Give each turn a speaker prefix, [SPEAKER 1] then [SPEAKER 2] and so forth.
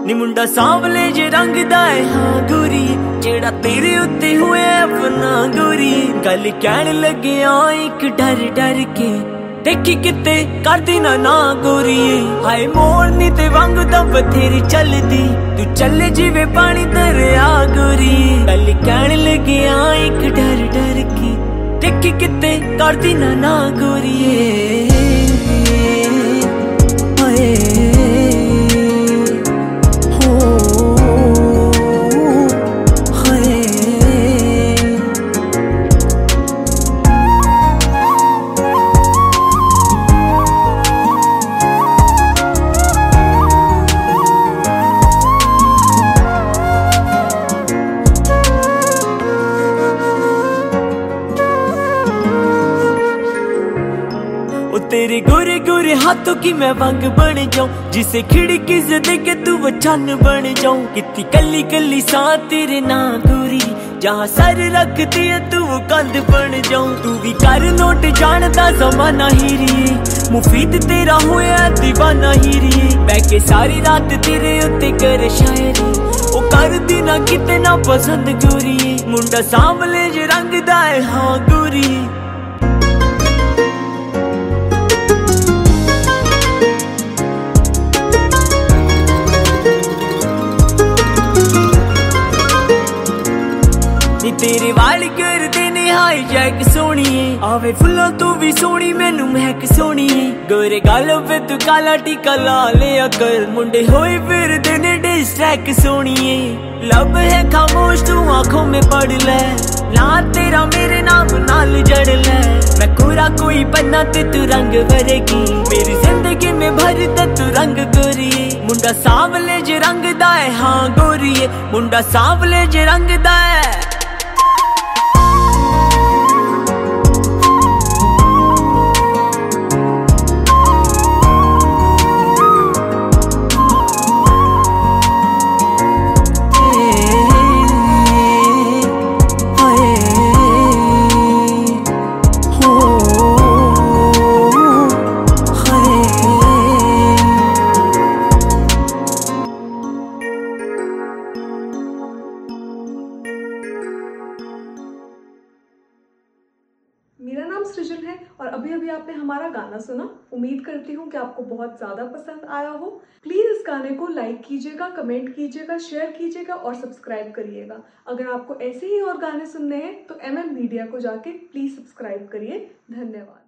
[SPEAKER 1] नी मुंडा सांवले जे रंग दा है हाँ गोरी, जेड़ा तेरे उत्ते हुए अपना गोरी। गल कहन लगे एक डर डर के, देखी किते कर देना ना गोरी। हाय मोरनी ते वांग दा बथेरी चलदी, तू चले जिवे पानी दरिया गोरी। गल कहन लगे एक डर डर के, देखी किते कर देना ना गोरी। तेरे गोरे गोरे हाथों की मैं वांग बन जाऊं, जिसे खिड़की से देखे तू वो चन्न बन जाऊं। कितनी कली कली सा तेरे ना गोरी, जहाँ सर रखती है तू वो कंध बन जाऊं। तू भी कर नोट जानदा जमाना ही रही, मुफीद तेरा होया दीवाना ही रही। बैके सारी रात तेरे उत्ते कर शायरी, ओ कर दी ना कितना पसंद गोरी। मुंडा सांवले जे रंग दा है हाँ गोरी। तेरे वाल कर देने हाई जैक सोनी, आवे फुल्लों तू भी सोनी मैनू महक सोनी। गोरे गालों पे तू काला टीका ला लिया कर, मुंडे होए फिर देने डिस्ट्रैक्ट सोनी। लब है खामोश तू आंखों में पढ़ ले, ना तेरा मेरे नाम नाल जड़ ले। मैं कोरा कोई पन्ना ते तू रंग भरेगी, मेरी जिंदगी में भर दे तू रंग गोरी। मुंडा सांवले जे रंग दा है हाँ गोरी, मुंडा सांवले जे रंग दा है।
[SPEAKER 2] मेरा नाम सृजन है और अभी अभी आपने हमारा गाना सुना। उम्मीद करती हूँ कि आपको बहुत ज़्यादा पसंद आया हो। प्लीज़ इस गाने को लाइक कीजिएगा, कमेंट कीजिएगा, शेयर कीजिएगा और सब्सक्राइब करिएगा। अगर आपको ऐसे ही और गाने सुनने हैं तो MM मीडिया को जाके प्लीज़ सब्सक्राइब करिए। धन्यवाद।